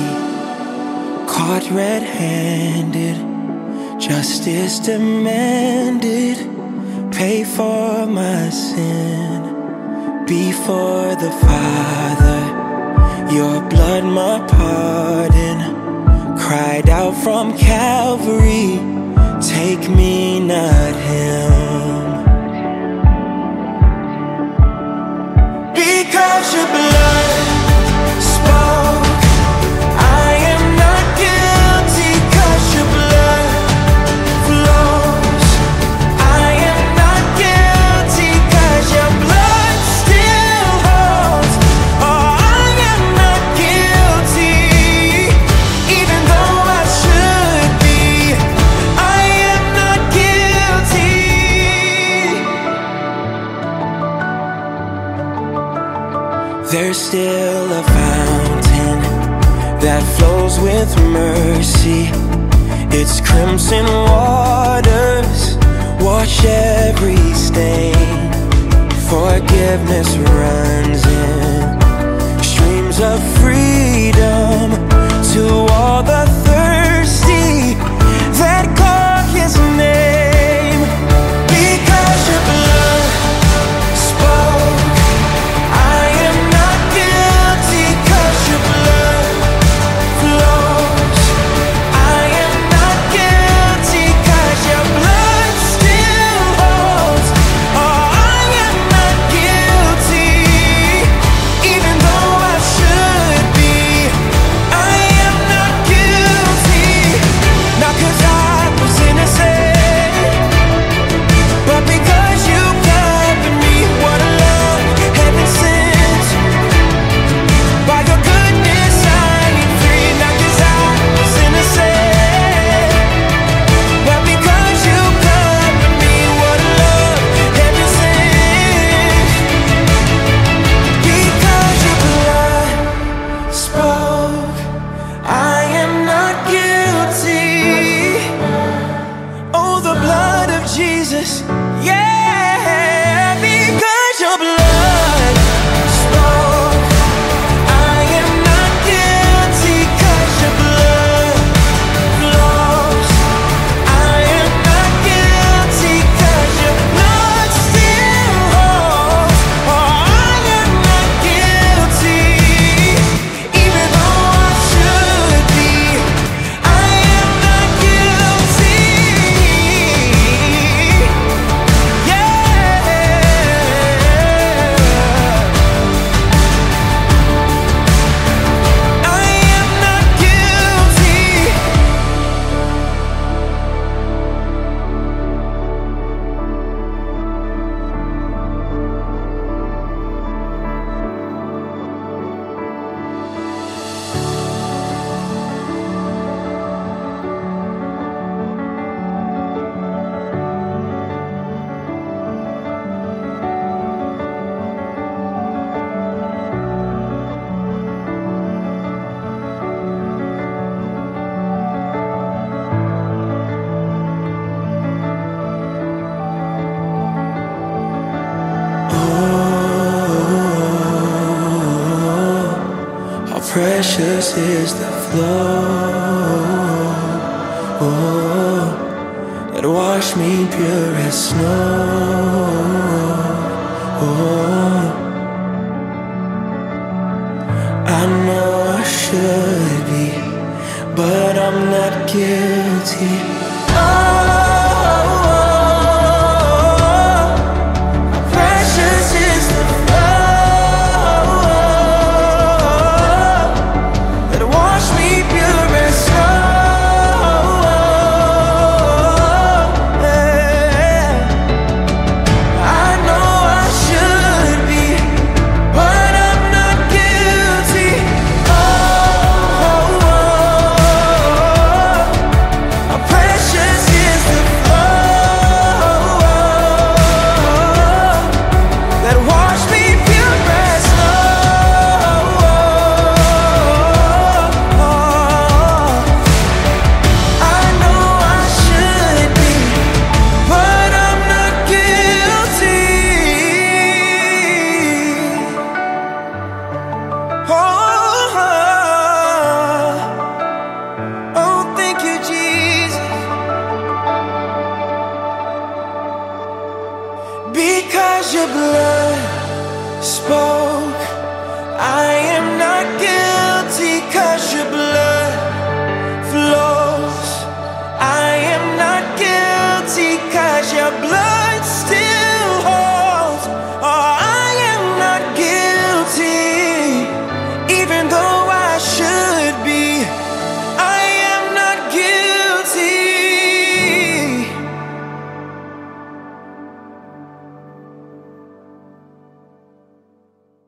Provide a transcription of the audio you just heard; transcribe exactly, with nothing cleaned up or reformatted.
Caught red-handed, justice demanded. Pay for my sin before the Father. Your blood, my pardon, cried out from Calvary. Take me, not him. Because your blood spoke, I am not guilty. 'Cause your blood flows, I am not guilty. 'Cause your blood still holds. Oh, I am not guilty, even though I should be. I am not guilty. There's still a fountain that flows with mercy. Its crimson waters wash every stain. Forgiveness runs in streams of freedom to all the thirsty that call his name. Because your blood spoke, I am not guilty. 'Cause your blood flows, I am not guilty. 'Cause your blood still holds. Oh, I am not guilty, even though I should be. I am not guilty. Not 'cause I was innocent, but because you covered me. What a love heaven sent. By your goodness I am free. Not 'cause I was innocent, but because you covered me. What a love heaven sent. Because your blood spoke, I am not guilty. Oh, the blood of Jesus, yeah. Because your blood spoke, I am not guilty. 'Cause your blood flows, I am not guilty. 'Cause your blood still holds. Oh, I am not guilty, even though I should be. I am not guilty, yeah. I am not guilty. How precious is the flow, oh, that washed me pure as snow. Oh, I know I should be, but I'm not guilty. Oh,